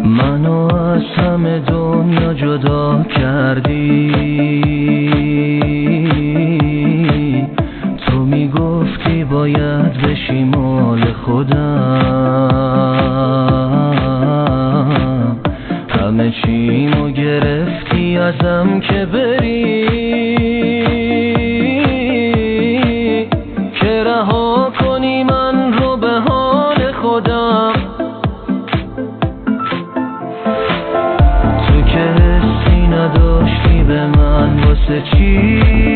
منو از همه دنیا جدا کردی. تو میگفتی باید بشی مال خودم، همه چیمو گرفتی ازم که بری، که رها کنی من رو به حال خودم. تو که حسی نداشتی به من، واسه چی